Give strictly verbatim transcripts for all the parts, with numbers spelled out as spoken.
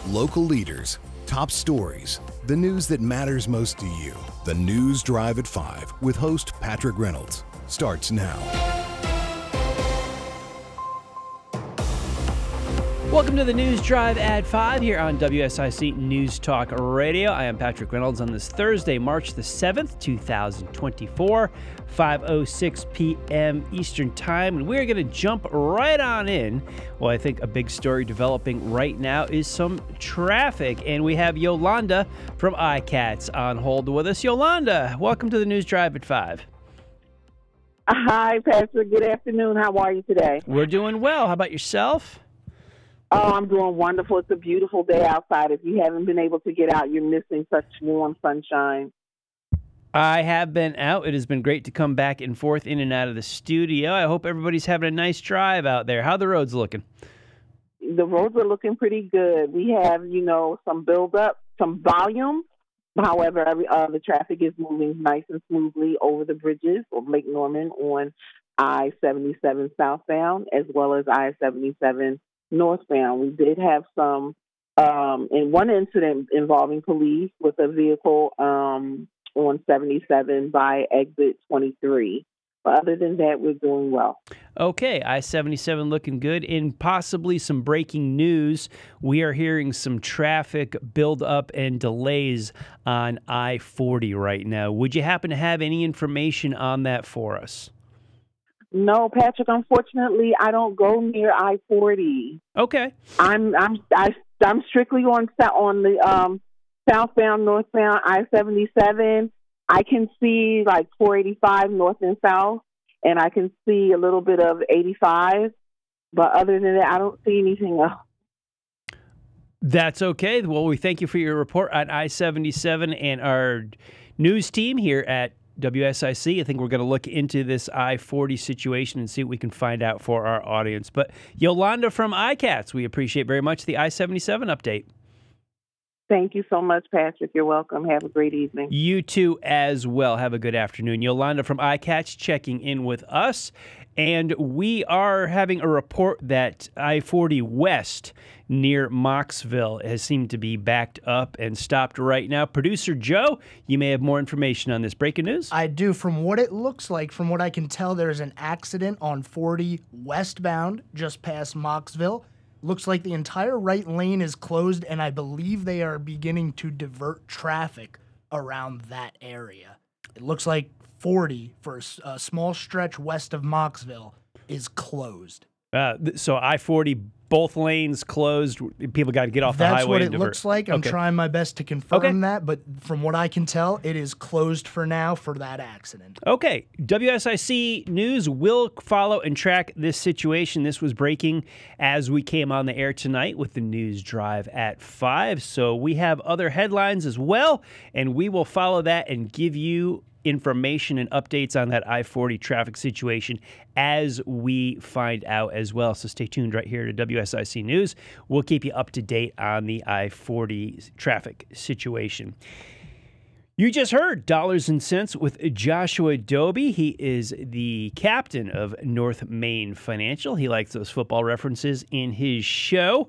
Local leaders, top stories, the news that matters most to you. The News Drive at five with host Patrick Reynolds starts now. Welcome to the News Drive at five here on W S I C News Talk Radio. I am Patrick Reynolds on this Thursday, March the seventh, twenty twenty-four, five oh six p.m. Eastern Time, and we're going to jump right on in. Well, I think a big story developing right now is some traffic, and we have Yolanda from iCats on hold with us. Yolanda, welcome to the News Drive at five. Hi, Patrick. Good afternoon. How are you today? We're doing well. How about yourself? Oh, I'm doing wonderful. It's a beautiful day outside. If you haven't been able to get out, you're missing such warm sunshine. I have been out. It has been great to come back and forth in and out of the studio. I hope everybody's having a nice drive out there. How are the roads looking? The roads are looking pretty good. We have, you know, some buildup, some volume. However, every, uh, the traffic is moving nice and smoothly over the bridges of Lake Norman on I seventy-seven southbound as well as I seventy-seven northbound. We did have some, um, in one incident involving police with a vehicle um, on seventy-seven by exit twenty-three. But other than that, we're doing well. Okay, I seventy-seven looking good. And possibly some breaking news. We are hearing some traffic buildup and delays on I forty right now. Would you happen to have any information on that for us? No, Patrick, unfortunately, I don't go near I forty. Okay. I'm I'm I, I'm strictly on on the um, southbound, northbound I seventy-seven. I can see like four eighty-five north and south, and I can see a little bit of eighty-five. But other than that, I don't see anything else. That's okay. Well, we thank you for your report on I seventy-seven and our news team here at W S I C. I think we're going to look into this I forty situation and see what we can find out for our audience. But Yolanda from iCats, we appreciate very much the I seventy-seven update. Thank you so much, Patrick. You're welcome. Have a great evening. You too as well. Have a good afternoon. Yolanda from iCats checking in with us. And we are having a report that I forty West near Mocksville has seemed to be backed up and stopped right now. Producer Joe, you may have more information on this. Breaking news? I do. From what it looks like, from what I can tell, there's an accident on forty westbound just past Mocksville. Looks like the entire right lane is closed, and I believe they are beginning to divert traffic around that area. It looks like forty for a, a small stretch west of Mocksville is closed. Uh, so I forty, both lanes closed. People got to get off the That's highway. what and it divert. looks like. I'm Okay. trying my best to confirm Okay. that, but from what I can tell, it is closed for now for that accident. Okay, W S I C News will follow and track this situation. This was breaking as we came on the air tonight with the News Drive at five. So we have other headlines as well, and we will follow that and give you information and updates on that I forty traffic situation as we find out as well. So stay tuned right here to W S I C News. We'll keep you up to date on the I forty traffic situation. You just heard Dollars and Cents with Joshua Doby. He is the captain of North Main Financial. He likes those football references in his show.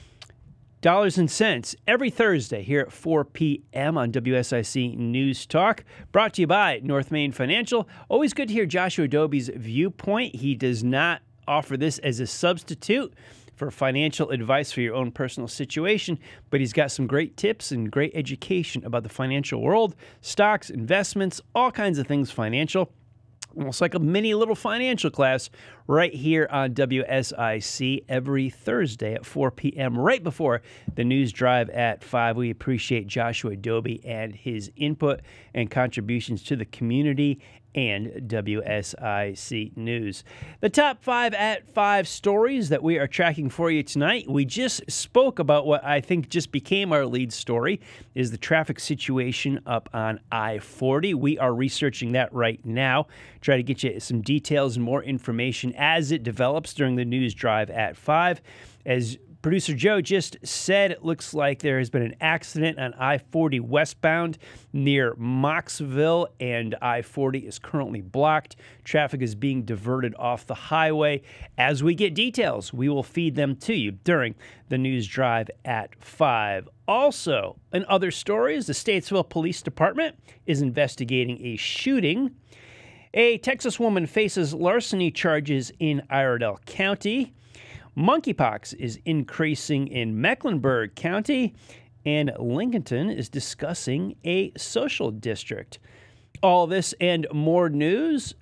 Dollars and Cents every Thursday here at four p.m. on W S I C News Talk, brought to you by North Main Financial. Always good to hear Joshua Doby's viewpoint. He does not offer this as a substitute for financial advice for your own personal situation, but he's got some great tips and great education about the financial world, stocks, investments, all kinds of things financial. Almost like a mini little financial class right here on W S I C every Thursday at four p.m. right before the News Drive at five. We appreciate Joshua Doby and his input and contributions to the community and W S I C News. The top five at five stories that we are tracking for you tonight. We just spoke about what I think just became our lead story, is the traffic situation up on I forty. We are researching that right now. Try to get you some details and more information as it develops during the News Drive at five. As Producer Joe just said it looks like there has been an accident on I forty westbound near Moxville, and I forty is currently blocked. Traffic is being diverted off the highway. As we get details, we will feed them to you during the news drive at five. Also, in other stories, the Statesville Police Department is investigating a shooting. A Texas woman faces larceny charges in Iredell County. Monkeypox is increasing in Mecklenburg County, and Lincolnton is discussing a social district. All this and more news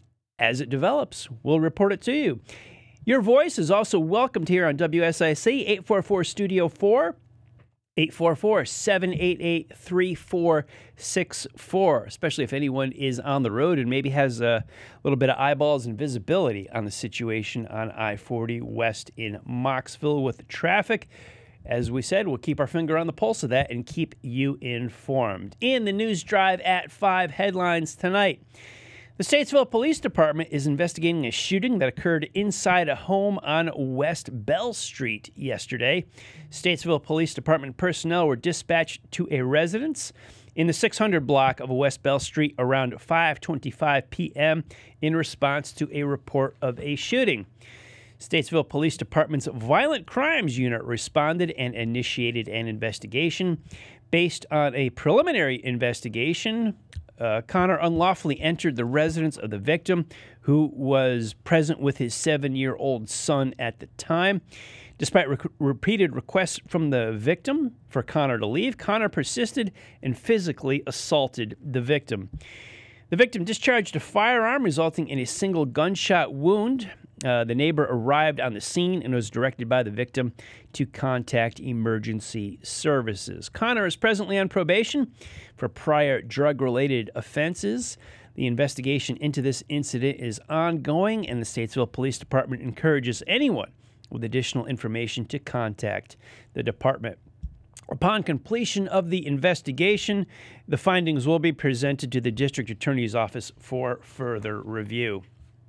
as it develops. We'll report it to you. Your voice is also welcomed here on W S I C, eight four four Studio four, eight four four, seven eight eight, three four six four, especially if anyone is on the road and maybe has a little bit of eyeballs and visibility on the situation on I forty west in Moxville with the traffic. As we said, we'll keep our finger on the pulse of that and keep you informed. In the news drive at five headlines tonight, the Statesville Police Department is investigating a shooting that occurred inside a home on West Bell Street yesterday. Statesville Police Department personnel were dispatched to a residence in the six hundred block of West Bell Street around five twenty-five p.m. in response to a report of a shooting. Statesville Police Department's Violent Crimes Unit responded and initiated an investigation. Based on a preliminary investigation, Uh, Connor unlawfully entered the residence of the victim, who was present with his seven-year-old son at the time. Despite re- repeated requests from the victim for Connor to leave, Connor persisted and physically assaulted the victim. The victim discharged a firearm, resulting in a single gunshot wound. Uh, the neighbor arrived on the scene and was directed by the victim to contact emergency services. Connor is presently on probation for prior drug-related offenses. The investigation into this incident is ongoing, and the Statesville Police Department encourages anyone with additional information to contact the department. Upon completion of the investigation, the findings will be presented to the District Attorney's Office for further review.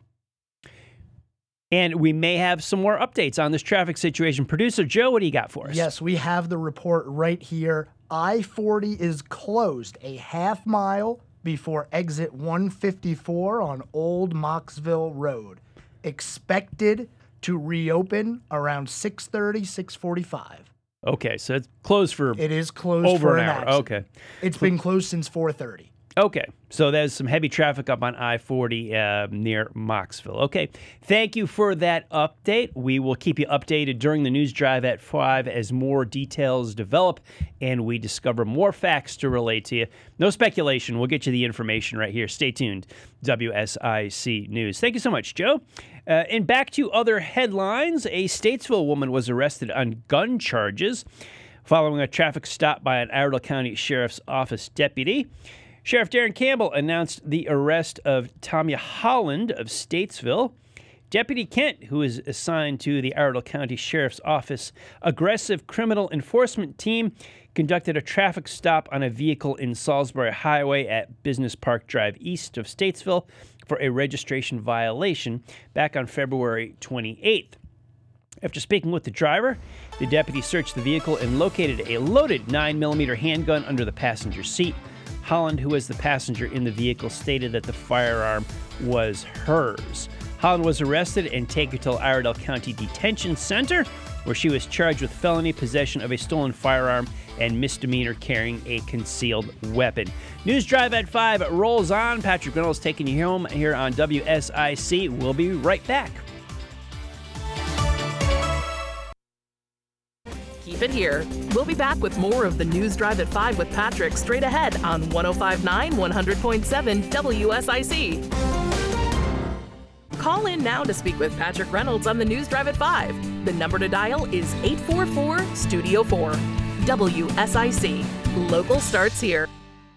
And we may have some more updates on this traffic situation. Producer Joe, what do you got for us? Yes, we have the report right here. I forty is closed a half mile before exit one fifty-four on Old Moxville Road. Expected to reopen around six thirty, six forty-five. Okay, so it's closed for It is closed over for an an hour. accident. Okay. It's been closed since four thirty. Okay, so there's some heavy traffic up on I forty uh, near Moxville. Okay, thank you for that update. We will keep you updated during the news drive at five as more details develop and we discover more facts to relate to you. No speculation. We'll get you the information right here. Stay tuned. W S I C News. Thank you so much, Joe. Uh, and back to other headlines. A Statesville woman was arrested on gun charges following a traffic stop by an Iredell County Sheriff's Office deputy. Sheriff Darren Campbell announced the arrest of Tamia Holland of Statesville. Deputy Kent, who is assigned to the Iredell County Sheriff's Office Aggressive Criminal Enforcement Team, conducted a traffic stop on a vehicle in Salisbury Highway at Business Park Drive east of Statesville for a registration violation back on February twenty-eighth. After speaking with the driver, the deputy searched the vehicle and located a loaded nine millimeter handgun under the passenger seat. Holland, who was the passenger in the vehicle, stated that the firearm was hers. Holland was arrested and taken to Iredell County Detention Center, where she was charged with felony possession of a stolen firearm and misdemeanor carrying a concealed weapon. News Drive at five rolls on. Patrick Reynolds taking you home here on W S I C. We'll be right back. Keep it here. We'll be back with more of the News Drive at five with Patrick straight ahead on one oh five point nine, one hundred point seven W S I C. Call in now to speak with Patrick Reynolds on the News Drive at five. The number to dial is eight four four, Studio four. W S I C. Local starts here.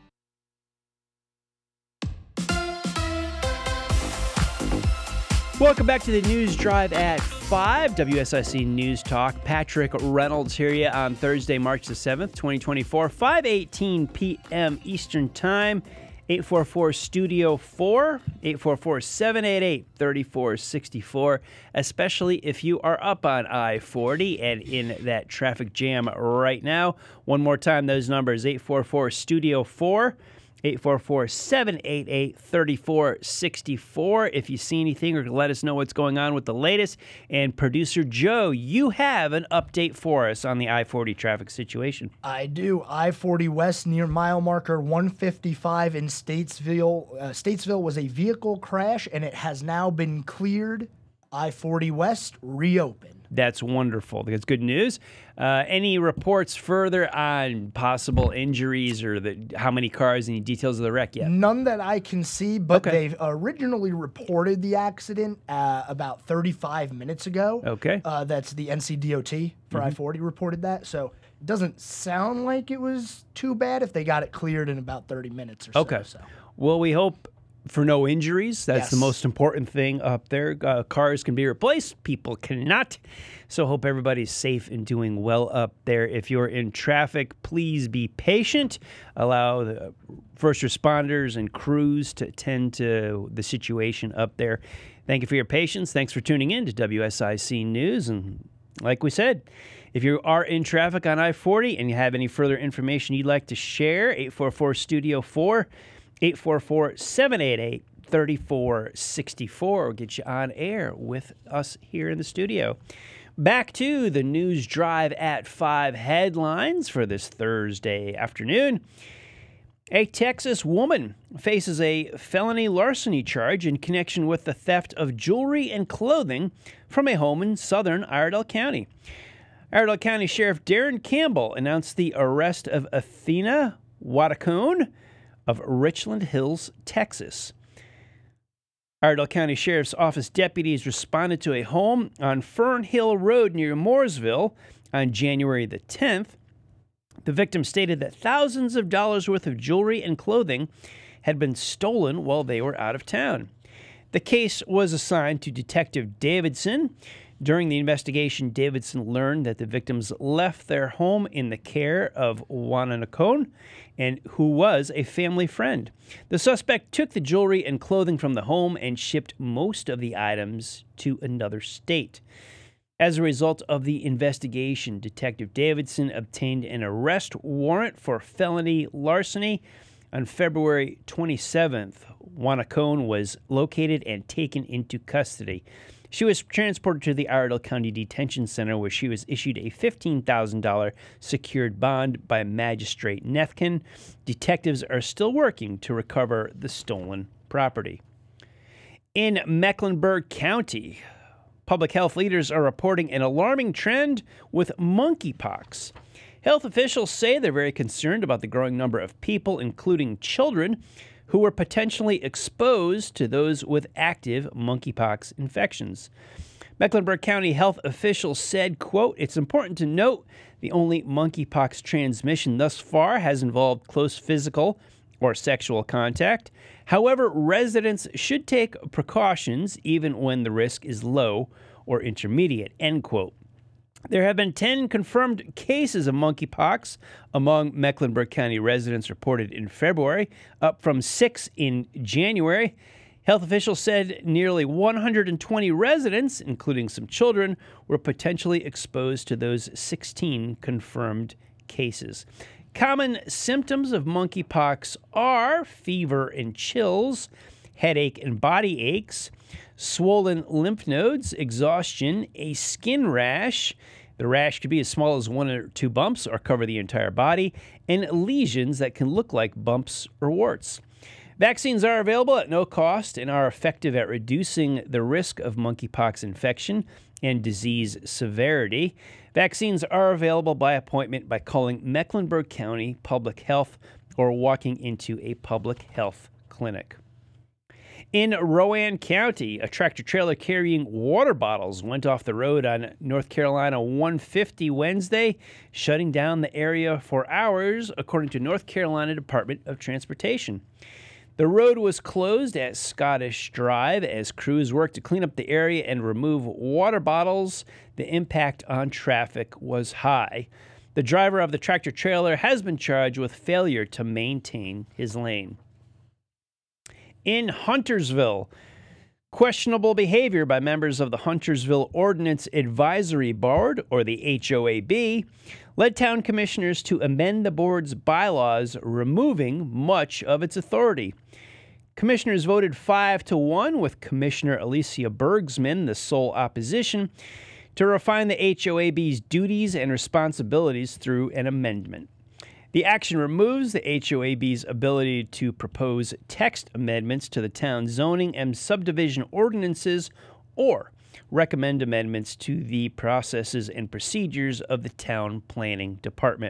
Welcome back to the News Drive at five, W S I C News Talk. Patrick Reynolds here on Thursday, March the seventh, twenty twenty-four, five eighteen p.m. Eastern Time. eight four four, studio four, eight four four, seven eight eight, three four six four, especially if you are up on I forty and in that traffic jam right now. One more time, those numbers, eight four four, studio four, eight four four, seven eight eight, three four six four. If you see anything or let us know what's going on with the latest. And producer Joe, you have an update for us on the I forty traffic situation. I do. I forty West near mile marker one fifty-five in Statesville. Uh, Statesville was a vehicle crash, and it has now been cleared. I forty West reopened. That's wonderful. That's good news. Uh, any reports further on possible injuries or the, how many cars, any details of the wreck yet? None that I can see, but Okay. they've originally reported the accident uh, about thirty-five minutes ago. Okay. Uh, that's the N C D O T for I forty reported that. So it doesn't sound like it was too bad if they got it cleared in about thirty minutes or so. Okay. So. Well, we hope for no injuries. That's the Yes. most important thing up there. Uh, cars can be replaced. People cannot. So hope everybody's safe and doing well up there. If you're in traffic, please be patient. Allow the first responders and crews to attend to the situation up there. Thank you for your patience. Thanks for tuning in to W S I C News. And like we said, if you are in traffic on I forty and you have any further information you'd like to share, eight four four, studio four, eight four four, seven eight eight, three four six four will get you on air with us here in the studio. Back to the News Drive at five headlines for this Thursday afternoon. A Texas woman faces a felony larceny charge in connection with the theft of jewelry and clothing from a home in southern Iredell County. Iredell County Sheriff Darren Campbell announced the arrest of Athena Watacone of Richland Hills, Texas. Iredell County Sheriff's Office deputies responded to a home on Fern Hill Road near Mooresville on January the tenth. The victim stated that thousands of dollars worth of jewelry and clothing had been stolen while they were out of town. The case was assigned to Detective Davidson. During the investigation, Davidson learned that the victims left their home in the care of Wananacone, and who was a family friend. The suspect took the jewelry and clothing from the home and shipped most of the items to another state. As a result of the investigation, Detective Davidson obtained an arrest warrant for felony larceny. On February twenty-seventh, Wanacone was located and taken into custody. She was transported to the Iredell County Detention Center, where she was issued a fifteen thousand dollars secured bond by Magistrate Nethkin. Detectives are still working to recover the stolen property. In Mecklenburg County, public health leaders are reporting an alarming trend with monkeypox. Health officials say they're very concerned about the growing number of people, including children, who were potentially exposed to those with active monkeypox infections. Mecklenburg County health officials said, quote, "It's important to note the only monkeypox transmission thus far has involved close physical or sexual contact. However, residents should take precautions even when the risk is low or intermediate," end quote. There have been ten confirmed cases of monkeypox among Mecklenburg County residents reported in February, up from six in January. Health officials said nearly one hundred twenty residents, including some children, were potentially exposed to those sixteen confirmed cases. Common symptoms of monkeypox are fever and chills, headache and body aches, swollen lymph nodes, exhaustion, a skin rash. The rash could be as small as one or two bumps or cover the entire body, and lesions that can look like bumps or warts. Vaccines are available at no cost and are effective at reducing the risk of monkeypox infection and disease severity. Vaccines are available by appointment by calling Mecklenburg County Public Health or walking into a public health clinic. In Rowan County, a tractor-trailer carrying water bottles went off the road on North Carolina one fifty Wednesday, shutting down the area for hours, according to North Carolina Department of Transportation. The road was closed at Scottish Drive as crews worked to clean up the area and remove water bottles. The impact on traffic was high. The driver of the tractor-trailer has been charged with failure to maintain his lane. In Huntersville, questionable behavior by members of the Huntersville Ordinance Advisory Board, or the H O A B, led town commissioners to amend the board's bylaws, removing much of its authority. Commissioners voted five to one, with Commissioner Alicia Bergsman the sole opposition, to refine the H O A B's duties and responsibilities through an amendment. The action removes the H O A B's ability to propose text amendments to the town zoning and subdivision ordinances or recommend amendments to the processes and procedures of the town planning department.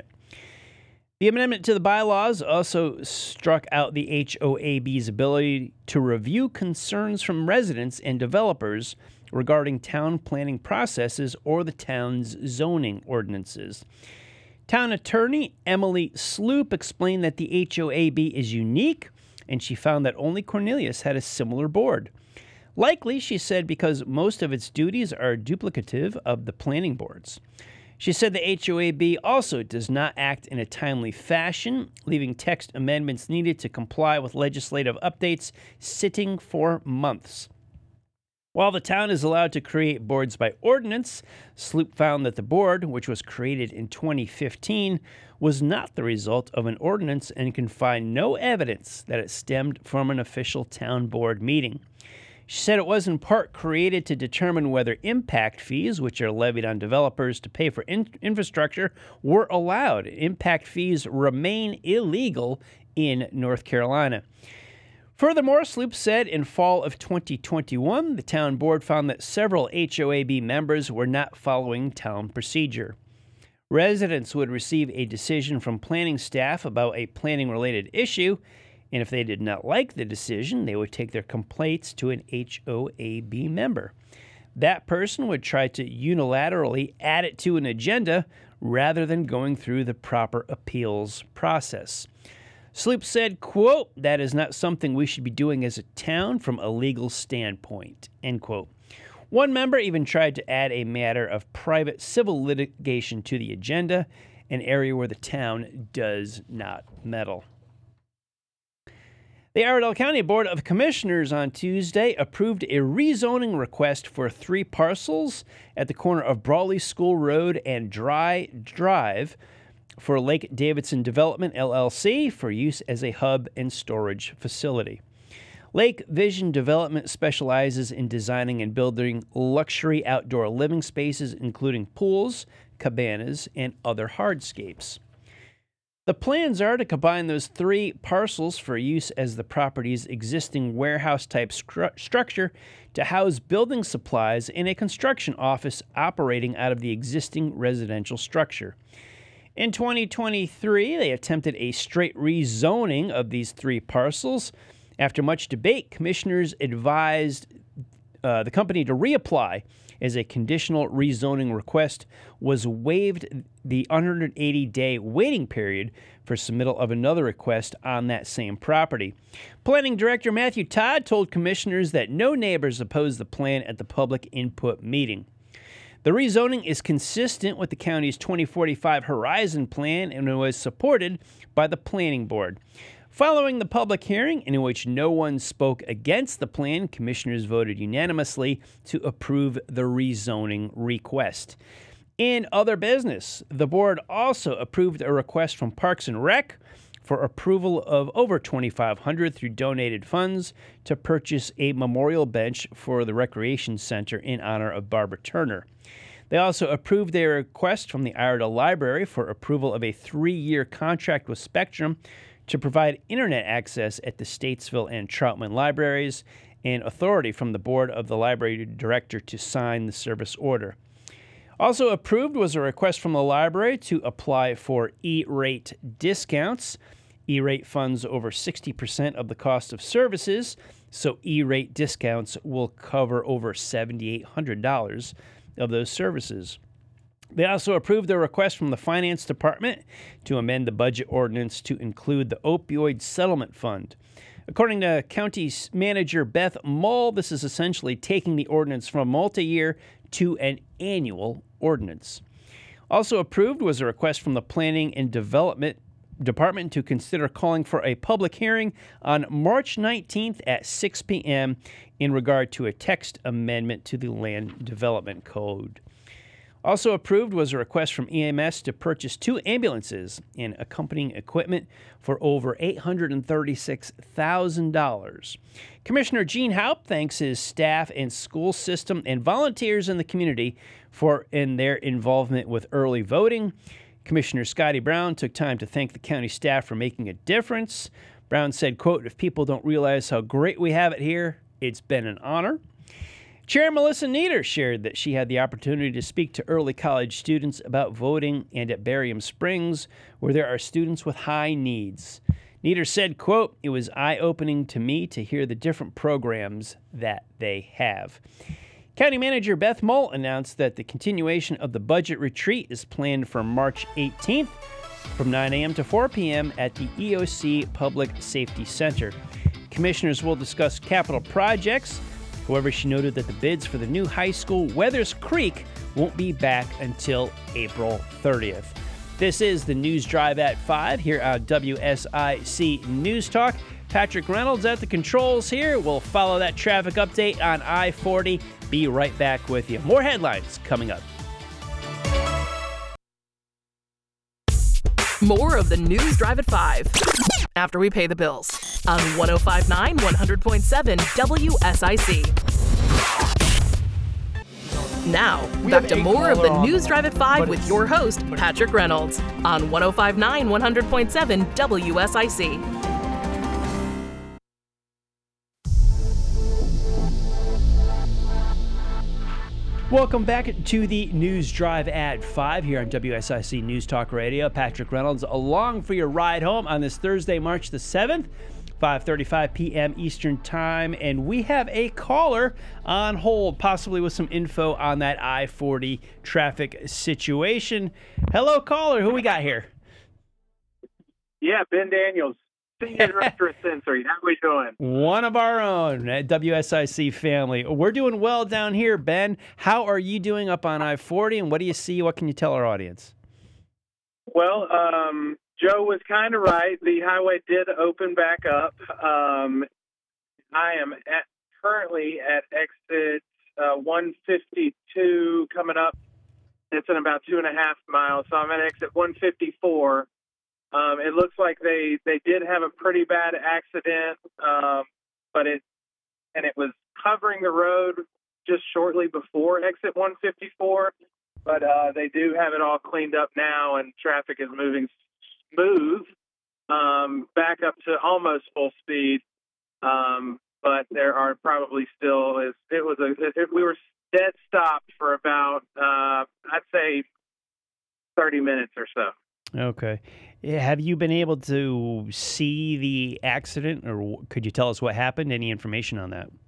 The amendment to the bylaws also struck out the H O A B's ability to review concerns from residents and developers regarding town planning processes or the town's zoning ordinances. Town attorney Emily Sloop explained that the H O A B is unique, and she found that only Cornelius had a similar board. Likely, she said, because most of its duties are duplicative of the planning boards. She said the H O A B also does not act in a timely fashion, leaving text amendments needed to comply with legislative updates sitting for months. While the town is allowed to create boards by ordinance, Sloop found that the board, which was created in twenty fifteen, was not the result of an ordinance and can find no evidence that it stemmed from an official town board meeting. She said it was in part created to determine whether impact fees, which are levied on developers to pay for in- infrastructure, were allowed. Impact fees remain illegal in North Carolina. Furthermore, Sloop said in fall of twenty twenty-one, the town board found that several H O A B members were not following town procedure. Residents would receive a decision from planning staff about a planning-related issue, and if they did not like the decision, they would take their complaints to an H O A B member. That person would try to unilaterally add it to an agenda rather than going through the proper appeals process. Sloop said, quote, "That is not something we should be doing as a town from a legal standpoint," end quote. One member even tried to add a matter of private civil litigation to the agenda, an area where the town does not meddle. The Iredell County Board of Commissioners on Tuesday approved a rezoning request for three parcels at the corner of Brawley School Road and Dry Drive for Lake Davidson Development, L L C, for use as a hub and storage facility. Lake Vision Development specializes in designing and building luxury outdoor living spaces, including pools, cabanas, and other hardscapes. The plans are to combine those three parcels for use as the property's existing warehouse-type stru- structure to house building supplies in a construction office operating out of the existing residential structure. In twenty twenty-three, they attempted a straight rezoning of these three parcels. After much debate, commissioners advised uh, the company to reapply as a conditional rezoning request was waived the one hundred eighty day waiting period for submittal of another request on that same property. Planning Director Matthew Todd told commissioners that no neighbors opposed the plan at the public input meeting. The rezoning is consistent with the county's twenty forty-five Horizon Plan and was supported by the Planning Board. Following the public hearing, in which no one spoke against the plan, commissioners voted unanimously to approve the rezoning request. In other business, the board also approved a request from Parks and Rec for approval of over twenty-five hundred dollars through donated funds to purchase a memorial bench for the Recreation Center in honor of Barbara Turner. They also approved their request from the Iredell Library for approval of a three-year contract with Spectrum to provide internet access at the Statesville and Troutman libraries, and authority from the board of the library director to sign the service order. Also approved was a request from the library to apply for E-rate discounts. E-rate funds over sixty percent of the cost of services, so E-rate discounts will cover over seven thousand eight hundred dollars of those services. They also approved a request from the Finance Department to amend the budget ordinance to include the opioid settlement fund. According to County Manager Beth Mull, this is essentially taking the ordinance from a multi-year to an annual ordinance. Also approved was a request from the Planning and Development Department to consider calling for a public hearing on March nineteenth at six p.m. in regard to a text amendment to the Land Development Code. Also approved was a request from E M S to purchase two ambulances and accompanying equipment for over eight hundred thirty-six thousand dollars. Commissioner Gene Haupt thanks his staff and school system and volunteers in the community for in their involvement with early voting. Commissioner Scotty Brown took time to thank the county staff for making a difference. Brown said, quote, "If people don't realize how great we have it here, it's been an honor." Chair Melissa Nieder shared that she had the opportunity to speak to early college students about voting and at Barium Springs, where there are students with high needs. Nieder said, quote, "It was eye-opening to me to hear the different programs that they have." County Manager Beth Mull announced that the continuation of the budget retreat is planned for March eighteenth from nine a.m. to four p.m. at the E O C Public Safety Center. Commissioners will discuss capital projects. However, she noted that the bids for the new high school, Weathers Creek, won't be back until April thirtieth. This is the News Drive at five here on W S I C News Talk. Patrick Reynolds at the controls here. We'll follow that traffic update on I forty. Be right back with you. More headlines coming up. More of the News Drive at five after we pay the bills on one oh five point nine, one hundred point seven W S I C. Now, We back have to a more of the caller on News the Drive at line, five but with it's- your host, Patrick Reynolds, on one oh five point nine, one hundred point seven W S I C. Welcome back to the News Drive at five here on W S I C News Talk Radio. Patrick Reynolds along for your ride home on this Thursday, March the seventh, five thirty-five p.m. Eastern Time. And we have a caller on hold, possibly with some info on that I forty traffic situation. Hello, caller. Who we got here? Yeah, Ben Daniels, Senior Director of Sensory. How we doing? One of our own at W S I C family. We're doing well down here, Ben. How are you doing up on I forty, and what do you see? What can you tell our audience? Well, um, Joe was kind of right. The highway did open back up. Um, I am at, currently at exit uh, one fifty-two coming up. It's in about two and a half miles. So I'm at exit one fifty-four. Um, it looks like they, they did have a pretty bad accident, um, but it and it was covering the road just shortly before exit one fifty-four. But uh, they do have it all cleaned up now, and traffic is moving smooth um, back up to almost full speed. Um, but there are probably still is it was a it, we were dead stopped for about uh, I'd say thirty minutes or so. Okay. Have you been able to see the accident, or could you tell us what happened? Any information on that?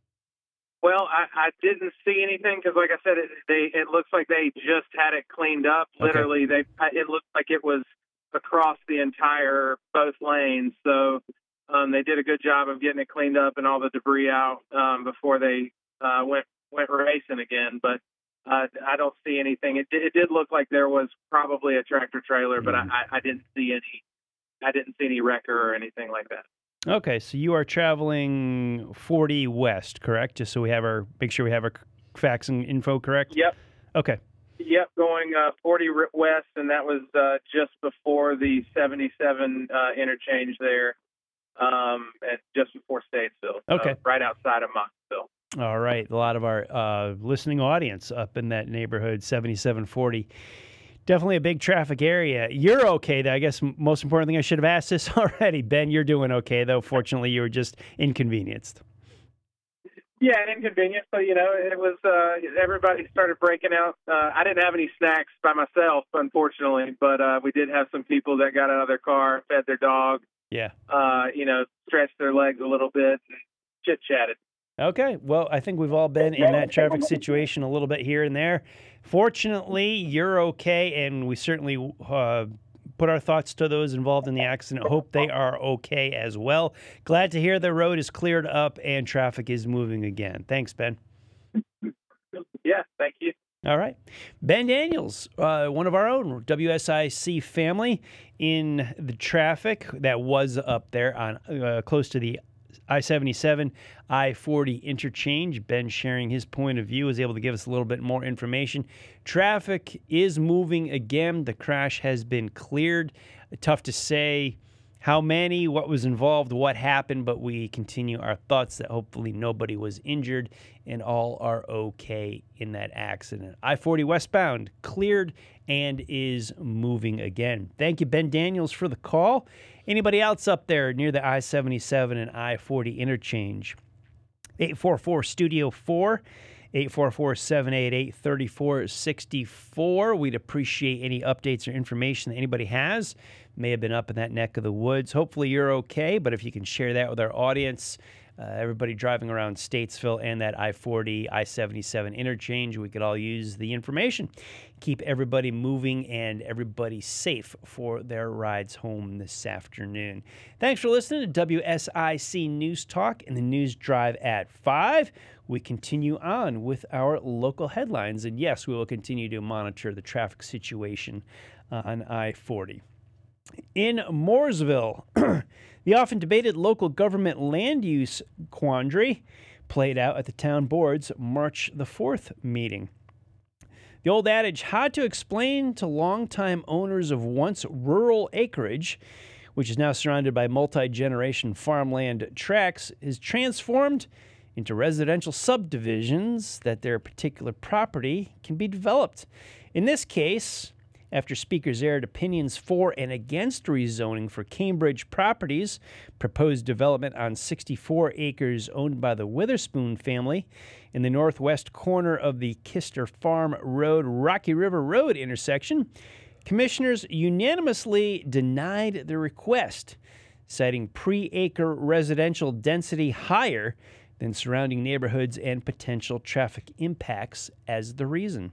Well, I, I didn't see anything because, like I said, it, they it looks like they just had it cleaned up. Okay. Literally, they it looked like it was across the entire both lanes. So um, they did a good job of getting it cleaned up and all the debris out um, before they uh, went went racing again. But Uh, I don't see anything. It, it did look like there was probably a tractor trailer, but Mm. I, I didn't see any. I didn't see any wrecker or anything like that. Okay, so you are traveling forty west, correct? Just so we have our make sure we have our facts and info correct. Yep. Okay. Yep. Going uh, forty west, and that was uh, just before the seventy-seven uh, interchange there, um, and just before Statesville. Okay. Uh, right outside of Mocksville. All right. A lot of our uh, listening audience up in that neighborhood, seventy-seven forty. Definitely a big traffic area. You're okay, though. I guess m- most important thing, I should have asked this already. Ben, you're doing okay, though. Fortunately, you were just inconvenienced. Yeah, inconvenience, but you know, it was. Uh, everybody started breaking out. Uh, I didn't have any snacks by myself, unfortunately, but uh, we did have some people that got out of their car, fed their dog. Yeah. Uh, you know, stretched their legs a little bit, and chit chatted. Okay. Well, I think we've all been in that traffic situation a little bit here and there. Fortunately, you're okay, and we certainly uh, put our thoughts to those involved in the accident. Hope they are okay as well. Glad to hear the road is cleared up and traffic is moving again. Thanks, Ben. Yeah, thank you. All right. Ben Daniels, uh, one of our own W S I C family in the traffic that was up there on uh, close to the I seventy-seven, I forty interchange. Ben sharing his point of view was able to give us a little bit more information. Traffic is moving again. The crash has been cleared. Tough to say how many, what was involved, what happened, but we continue our thoughts that hopefully nobody was injured and all are okay in that accident. I forty westbound cleared and is moving again. Thank you, Ben Daniels, for the call. Anybody else up there near the I seventy-seven and I forty interchange? eight four four Studio four, eight four four, seven eight eight, three four six four. We'd appreciate any updates or information that anybody has. May have been up in that neck of the woods. Hopefully you're okay, but if you can share that with our audience, uh, everybody driving around Statesville and that I forty, I seventy-seven interchange, we could all use the information. Keep everybody moving and everybody safe for their rides home this afternoon. Thanks for listening to W S I C News Talk and the News Drive at five. We continue on with our local headlines, and yes, we will continue to monitor the traffic situation uh, on I forty. In Mooresville, the often debated local government land use quandary played out at the town board's March the fourth meeting. The old adage, how to explain to longtime owners of once rural acreage, which is now surrounded by multi-generation farmland tracts, is transformed into residential subdivisions that their particular property can be developed. In this case, after speakers aired opinions for and against rezoning for Cambridge Properties, proposed development on sixty-four acres owned by the Witherspoon family in the northwest corner of the Kistler Farm Road, Rocky River Road intersection, commissioners unanimously denied the request, citing pre-acre residential density higher than surrounding neighborhoods and potential traffic impacts as the reason.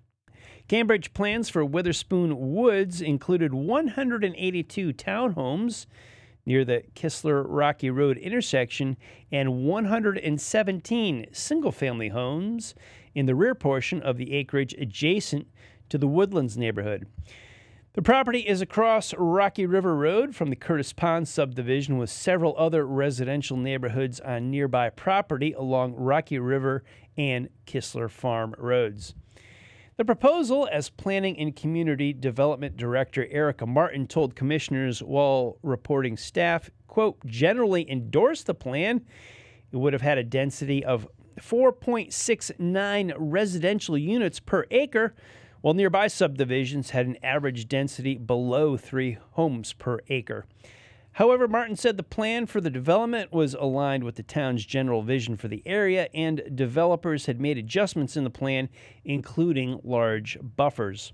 Cambridge plans for Witherspoon Woods included one hundred eighty-two townhomes near the Kistler Rocky Road intersection and one hundred seventeen single-family homes in the rear portion of the acreage adjacent to the Woodlands neighborhood. The property is across Rocky River Road from the Curtis Pond subdivision with several other residential neighborhoods on nearby property along Rocky River and Kistler Farm Roads. The proposal, as Planning and Community Development Director Erica Martin told commissioners while reporting staff, quote, generally endorsed the plan, it would have had a density of four point six nine residential units per acre, while nearby subdivisions had an average density below three homes per acre. However, Martin said the plan for the development was aligned with the town's general vision for the area, and developers had made adjustments in the plan, including large buffers.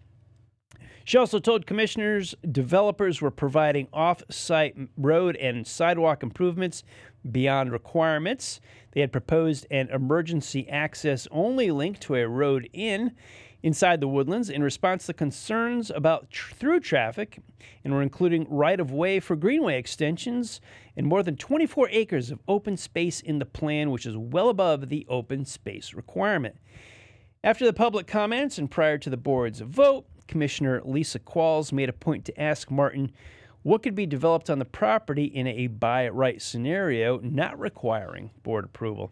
She also told commissioners developers were providing off-site road and sidewalk improvements beyond requirements. They had proposed an emergency access-only link to a road in inside the Woodlands in response to concerns about tr- through traffic, and were including right-of-way for greenway extensions and more than twenty-four acres of open space in the plan, which is well above the open space requirement. After the public comments and prior to the board's vote, Commissioner Lisa Qualls made a point to ask Martin what could be developed on the property in a buy-it-right scenario, not requiring board approval.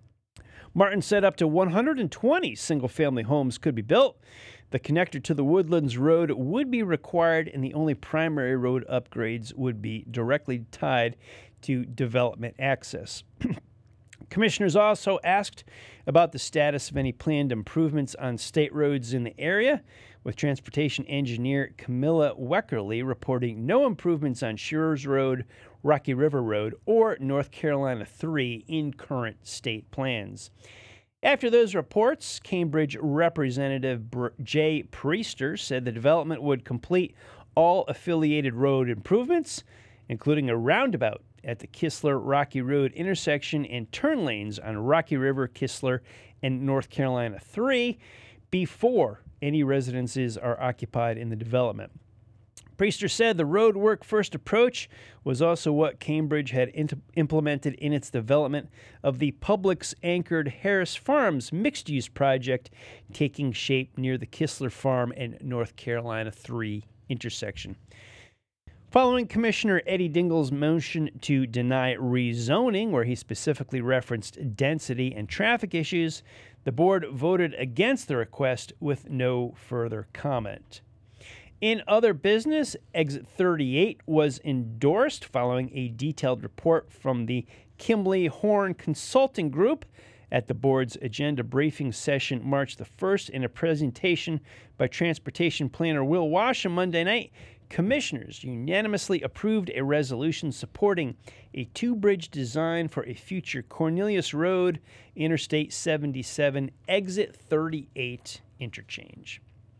Martin said up to one hundred twenty single-family homes could be built. The connector to the Woodlands Road would be required, and the only primary road upgrades would be directly tied to development access. Commissioners also asked about the status of any planned improvements on state roads in the area, with transportation engineer Camilla Weckerly reporting no improvements on Shearers Road, Rocky River Road, or North Carolina three in current state plans. After those reports, Cambridge Representative Jay Priester said the development would complete all affiliated road improvements, including a roundabout at the Kistler Rocky Road intersection and turn lanes on Rocky River, Kistler, and North Carolina three before any residences are occupied in the development. Priester said the road work first approach was also what Cambridge had int- implemented in its development of the Publix-anchored Harris Farms mixed-use project taking shape near the Kistler Farm and North Carolina three intersection. Following Commissioner Eddie Dingell's motion to deny rezoning, where he specifically referenced density and traffic issues, the board voted against the request with no further comment. In other business, Exit thirty-eight was endorsed following a detailed report from the Kimley Horn Consulting Group at the board's agenda briefing session March the first. In a presentation by Transportation Planner Will Wash on Monday night, commissioners unanimously approved a resolution supporting a two-bridge design for a future Cornelius Road, Interstate seventy-seven, Exit thirty-eight interchange.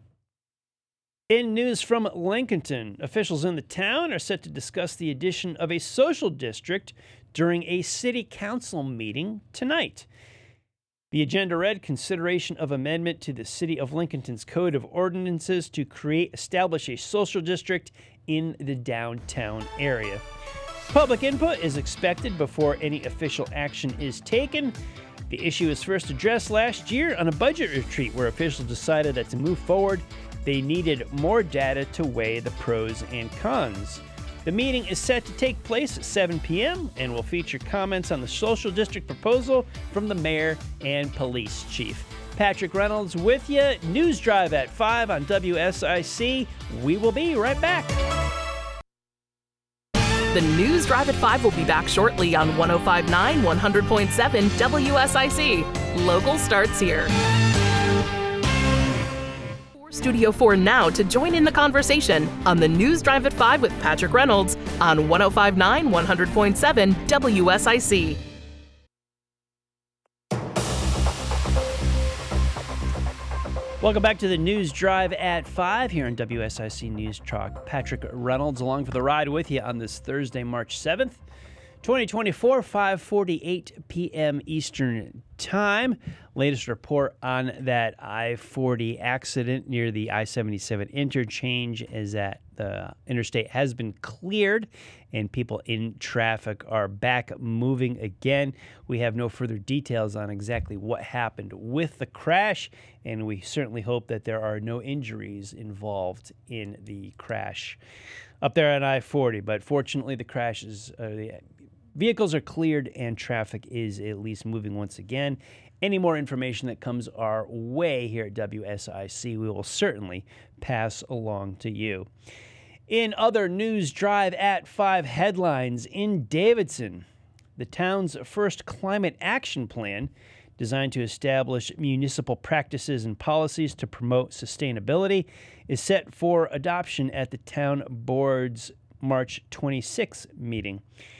In news from Lincolnton, officials in the town are set to discuss the addition of a social district during a city council meeting tonight. The agenda read consideration of amendment to the City of Lincolnton's Code of Ordinances to create, establish a social district in the downtown area. Public input is expected before any official action is taken. The issue was first addressed last year on a budget retreat where officials decided that to move forward, they needed more data to weigh the pros and cons. The meeting is set to take place at seven p.m. and will feature comments on the social district proposal from the mayor and police chief. Patrick Reynolds with you. News Drive at five on W S I C. We will be right back. The News Drive at five will be back shortly on one oh five point nine, one hundred point seven W S I C. Local starts here. Studio four now to join in the conversation on the News Drive at five with Patrick Reynolds on one oh five point nine, one hundred point seven W S I C. Welcome back to the News Drive at five here on W S I C News Talk. Patrick Reynolds along for the ride with you on this Thursday, March seventh, twenty twenty-four, five forty-eight p.m. Eastern Time. Latest report on that I forty accident near the I seventy-seven interchange is that the interstate has been cleared and people in traffic are back moving again. We have no further details on exactly what happened with the crash, and we certainly hope that there are no injuries involved in the crash up there on I forty. But fortunately, the crash is uh, the vehicles are cleared and traffic is at least moving once again. Any more information that comes our way here at W S I C, we will certainly pass along to you. In other News Drive at five headlines, in Davidson, the town's first climate action plan designed to establish municipal practices and policies to promote sustainability is set for adoption at the town board's March twenty-sixth meeting.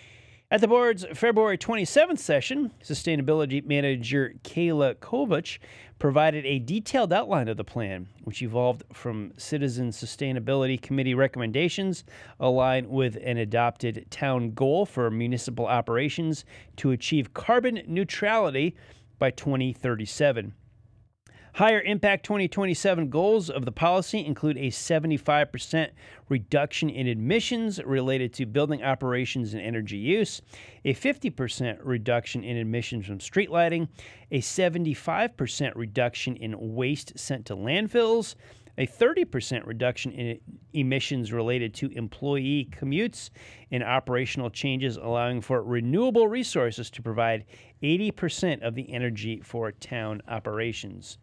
At the board's February twenty-seventh session, Sustainability Manager Kayla Kovach provided a detailed outline of the plan, which evolved from Citizen Sustainability Committee recommendations aligned with an adopted town goal for municipal operations to achieve carbon neutrality by twenty thirty-seven. Higher Impact twenty twenty-seven goals of the policy include a seventy-five percent reduction in emissions related to building operations and energy use, a fifty percent reduction in emissions from street lighting, a seventy-five percent reduction in waste sent to landfills, a thirty percent reduction in emissions related to employee commutes, and operational changes allowing for renewable resources to provide eighty percent of the energy for town operations.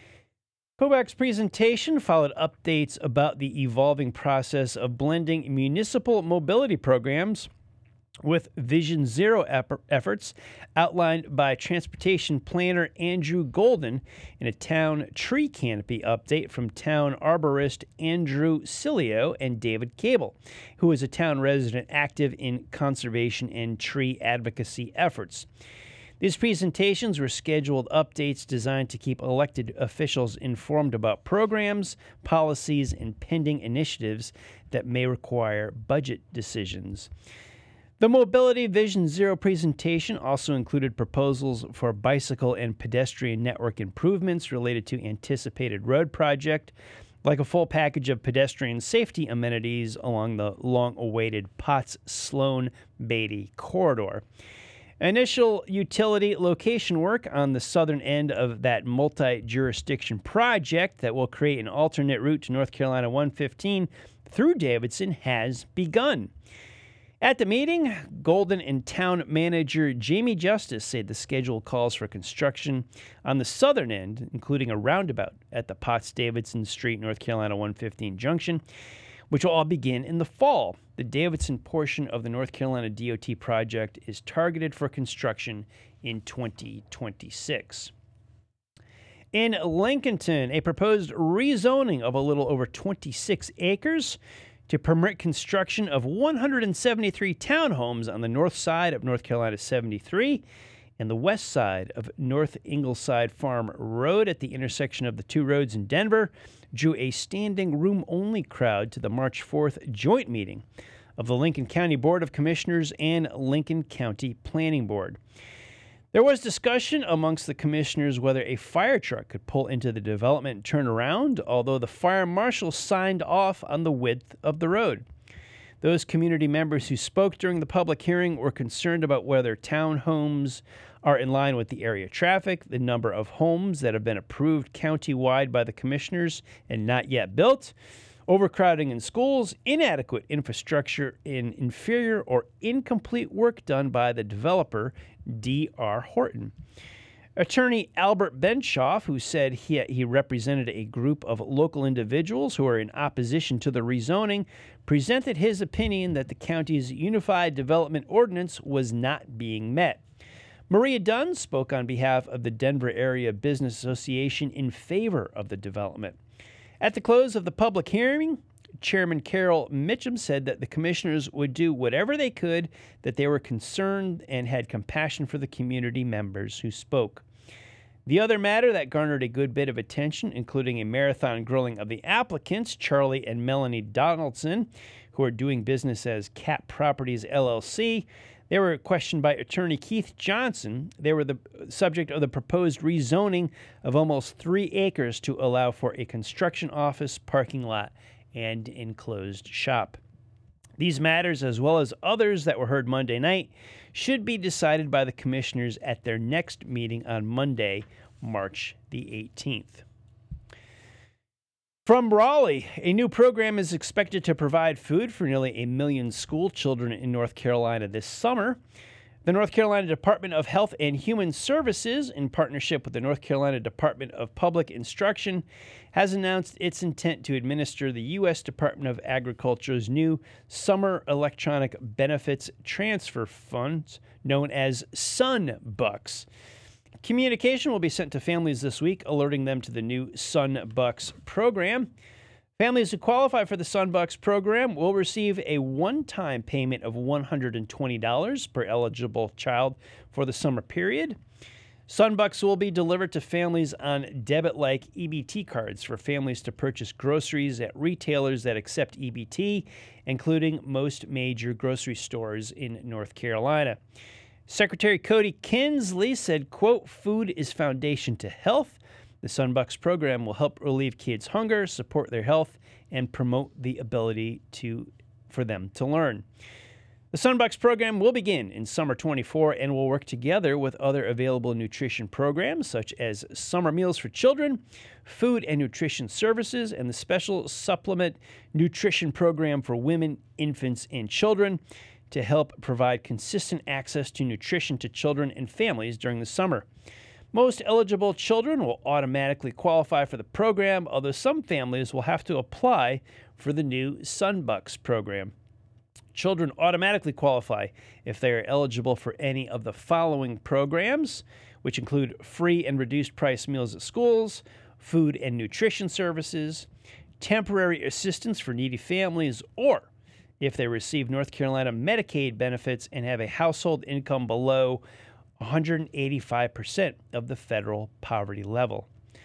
Kovach's presentation followed updates about the evolving process of blending municipal mobility programs with Vision Zero ep- efforts outlined by Transportation Planner Andrew Golden in a town tree canopy update from town arborist Andrew Cilio and David Cable, who is a town resident active in conservation and tree advocacy efforts. These presentations were scheduled updates designed to keep elected officials informed about programs, policies, and pending initiatives that may require budget decisions. The Mobility Vision Zero presentation also included proposals for bicycle and pedestrian network improvements related to anticipated road project, like a full package of pedestrian safety amenities along the long-awaited Potts-Sloan-Beatty corridor. Initial utility location work on the southern end of that multi-jurisdiction project that will create an alternate route to North Carolina one fifteen through Davidson has begun. At the meeting, Golden and Town Manager Jamie Justice said the schedule calls for construction on the southern end, including a roundabout at the Potts-Davidson Street, North Carolina one fifteen junction, which will all begin in the fall. The Davidson portion of the North Carolina D O T project is targeted for construction in twenty twenty-six. In Lincolnton, a proposed rezoning of a little over twenty-six acres to permit construction of one hundred seventy-three townhomes on the north side of North Carolina seventy-three and the west side of North Ingleside Farm Road at the intersection of the two roads in Denver drew a standing room-only crowd to the March fourth joint meeting of the Lincoln County Board of Commissioners and Lincoln County Planning Board. There was discussion amongst the commissioners whether a fire truck could pull into the development and turn around, although the fire marshal signed off on the width of the road. Those community members who spoke during the public hearing were concerned about whether townhomes are in line with the area traffic, the number of homes that have been approved countywide by the commissioners and not yet built, overcrowding in schools, inadequate infrastructure, and inferior or incomplete work done by the developer, D R Horton. Attorney Albert Benshoff, who said he, he represented a group of local individuals who are in opposition to the rezoning, presented his opinion that the county's Unified Development Ordinance was not being met. Maria Dunn spoke on behalf of the Denver Area Business Association in favor of the development. At the close of the public hearing, Chairman Carol Mitchum said that the commissioners would do whatever they could, that they were concerned and had compassion for the community members who spoke. The other matter that garnered a good bit of attention, including a marathon grilling of the applicants, Charlie and Melanie Donaldson, who are doing business as Cat Properties L L C, they were questioned by Attorney Keith Johnson. They were the subject of the proposed rezoning of almost three acres to allow for a construction office, parking lot, and enclosed shop. These matters, as well as others that were heard Monday night, should be decided by the commissioners at their next meeting on Monday, March the eighteenth. From Raleigh, a new program is expected to provide food for nearly a million school children in North Carolina this summer. The North Carolina Department of Health and Human Services, in partnership with the North Carolina Department of Public Instruction, has announced its intent to administer the U S Department of Agriculture's new Summer Electronic Benefits Transfer Funds, known as SunBucks. Communication will be sent to families this week, alerting them to the new SunBucks program. Families who qualify for the SunBucks program will receive a one-time payment of one hundred twenty dollars per eligible child for the summer period. SunBucks will be delivered to families on debit-like E B T cards for families to purchase groceries at retailers that accept E B T, including most major grocery stores in North Carolina. Secretary Cody Kinsley said, quote, "Food is foundation to health. The SunBucks program will help relieve kids' hunger, support their health, and promote the ability to for them to learn." The SunBucks program will begin in summer twenty-four and will work together with other available nutrition programs such as Summer Meals for Children, Food and Nutrition Services, and the Special Supplement Nutrition Program for Women, Infants, and Children, to help provide consistent access to nutrition to children and families during the summer. Most eligible children will automatically qualify for the program, although some families will have to apply for the new SunBucks program. Children automatically qualify if they are eligible for any of the following programs, which include free and reduced price meals at schools, food and nutrition services, temporary assistance for needy families, or if they receive North Carolina Medicaid benefits and have a household income below one hundred eighty-five percent of the federal poverty level.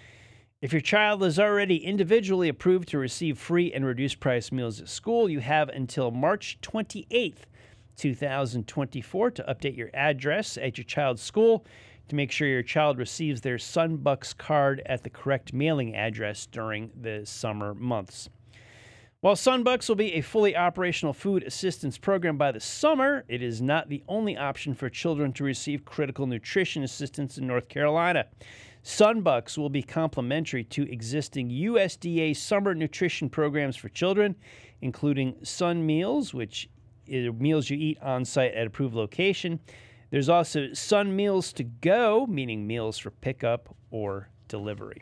If your child is already individually approved to receive free and reduced price meals at school, you have until March twenty-eighth, two thousand twenty-four to update your address at your child's school to make sure your child receives their Sunbucks card at the correct mailing address during the summer months. While Sunbucks will be a fully operational food assistance program by the summer, it is not the only option for children to receive critical nutrition assistance in North Carolina. Sunbucks will be complementary to existing U S D A summer nutrition programs for children, including Sun Meals, which is meals you eat on site at approved location. There's also Sun Meals to Go, meaning meals for pickup or delivery.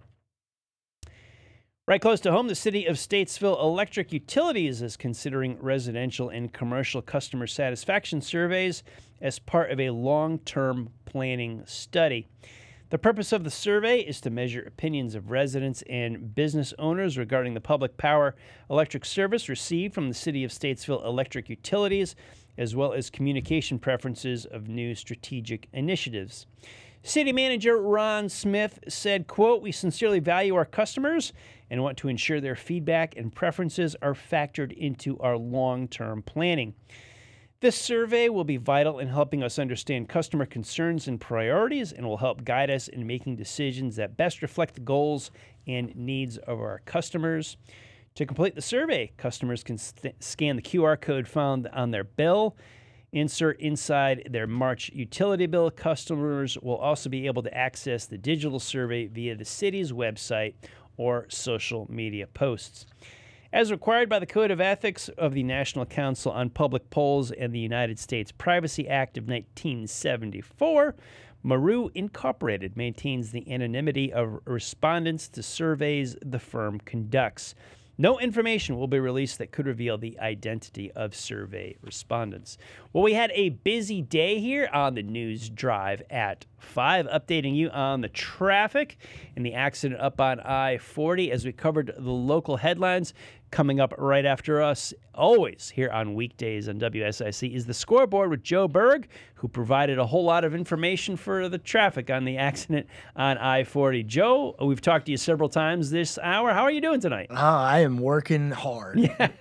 Right close to home, the city of Statesville Electric Utilities is considering residential and commercial customer satisfaction surveys as part of a long-term planning study. The purpose of the survey is to measure opinions of residents and business owners regarding the public power electric service received from the city of Statesville Electric Utilities, as well as communication preferences of new strategic initiatives. City Manager Ron Smith said, quote, "We sincerely value our customers and want to ensure their feedback and preferences are factored into our long-term planning. This survey will be vital in helping us understand customer concerns and priorities and will help guide us in making decisions that best reflect the goals and needs of our customers." To complete the survey, customers can st- scan the Q R code found on their bill, insert inside their March utility bill. Customers will also be able to access the digital survey via the city's website or social media posts. As required by the Code of Ethics of the National Council on Public Polls and the United States Privacy Act of nineteen seventy-four, Maru Incorporated maintains the anonymity of respondents to surveys the firm conducts. No information will be released that could reveal the identity of survey respondents. Well, we had a busy day here on the News Drive at five, updating you on the traffic and the accident up on I forty as we covered the local headlines. Coming up right after us, always here on weekdays on W S I C, is the Scoreboard with Joe Berg, who provided a whole lot of information for the traffic on the accident on I forty. Joe, we've talked to you several times this hour. How are you doing tonight? Uh, I am working hard. Yeah.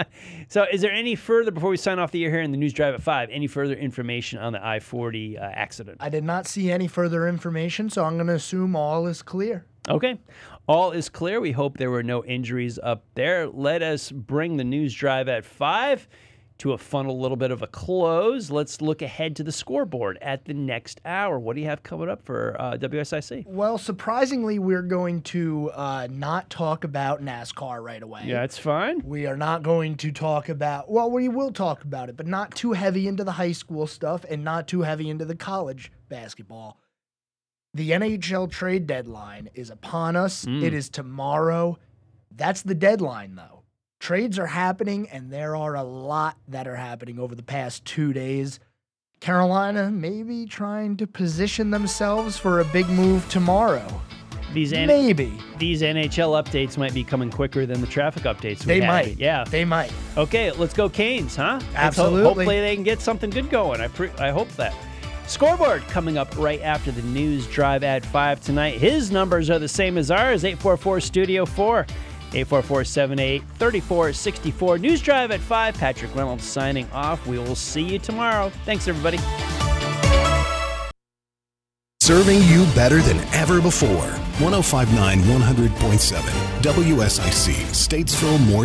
So is there any further, before we sign off the year here in the News Drive at five, any further information on the I forty uh, accident? I did not see any further information, so I'm going to assume all is clear. Okay. All is clear. We hope there were no injuries up there. Let us bring the News Drive at five to a fun little bit of a close. Let's look ahead to the scoreboard at the next hour. What do you have coming up for uh, W S I C? Well, surprisingly, we're going to uh, not talk about NASCAR right away. Yeah, it's fine. We are not going to talk about, well, we will talk about it, but not too heavy into the high school stuff and not too heavy into the college basketball. The N H L trade deadline is upon us. Mm. It is tomorrow. That's the deadline, though. Trades are happening, and there are a lot that are happening over the past two days. Carolina may be trying to position themselves for a big move tomorrow. These N- Maybe. These N H L updates might be coming quicker than the traffic updates we They had. might. Yeah. They might. Okay, let's go Canes, huh? Let's ho- Absolutely. hopefully they can get something good going. I pre- I hope that. Scoreboard coming up right after the News Drive at five tonight. His numbers are the same as ours, eight four four Studio four, eight four four, seven eight, three four six four. News Drive at five. Patrick Reynolds signing off. We will see you tomorrow. Thanks, everybody. Serving you better than ever before. one oh five point nine, one hundred point seven W S I C, Statesville, Morgan.